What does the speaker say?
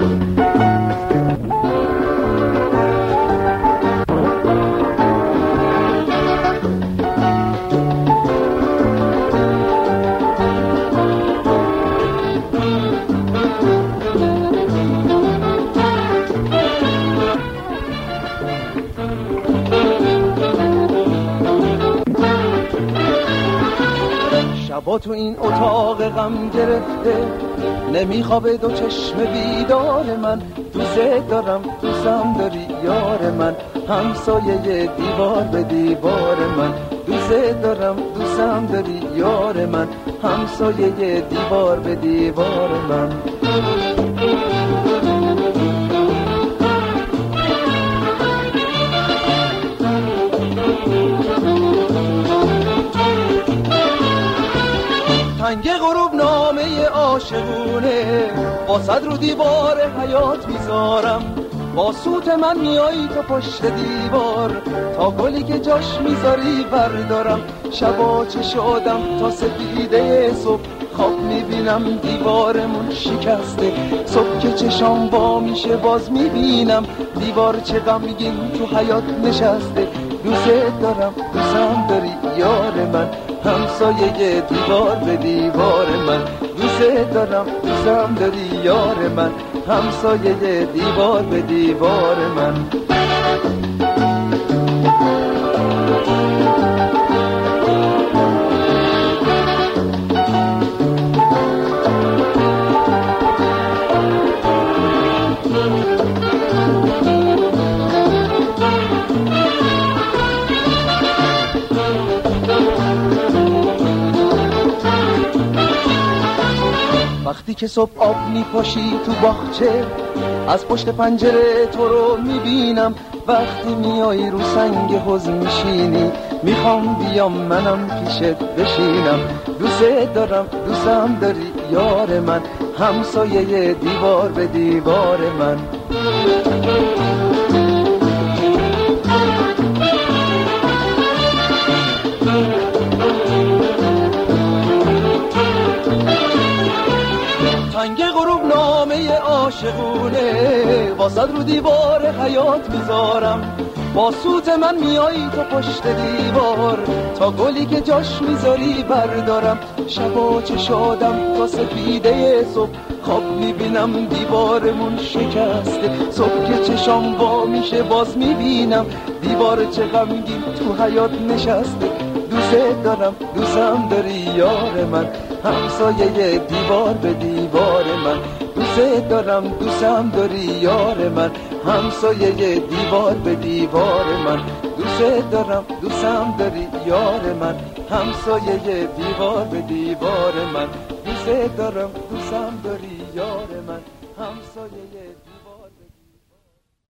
شبا تو این اتاق غم گرفته نمیخوابه دو چشم بیدار من. دوست دارم دوستم داری یار من، همسایه دیوار به دیوار من. دوست دارم دوستم داری یار من، همسایه دیوار به دیوار من. تنگ غروب نامه عاشقونه واسد رو دیوار حیات میذارم. با سوت من میایی تو پشت دیوار، تا گلی که جاش میذاری بردارم. شبا چه شدم تا سپیده صبح، خواب میبینم دیوارمون شکسته. صبح که چشام با میشه باز میبینم دیوار چه غمگین تو حیات نشسته. دوست دارم دوستم داری یار من، همسایه دیوار به دیوار من. دوست دارم دوستم داری یار من، همسایه دیوار به دیوار من. وقتی که صبح آب میپاشی تو باغچه، از پشت پنجره تو رو میبینم. وقتی میای رو سنگ حوض میشینی، میخوام بیام منم پیشت بشینم. دوست دارم دوستم داری یار من، همسایه دیوار به دیوار من. تنگ غروب نامه عاشقونه واسد رو دیوار حیات میذارم. با سوت من میایی تو پشت دیوار، تا گلی که جاش میذاری بردارم. شبا چه شدم تا سپیده صبح، خواب میبینم دیوارمون شکسته. صبح که چشام وا میشه باز میبینم دیوار چه غمگین تو حیات نشسته. دوست دارم دوستم داری یار من، همسایه دیوار به دیوار من. دوست دارم دوستم داری یار من، همسایه دیوار به دیوار من. دوست دارم دوستم داری یار من، همسایه دیوار به دیوار من. دوست دارم دوستم داری یار من، همسایه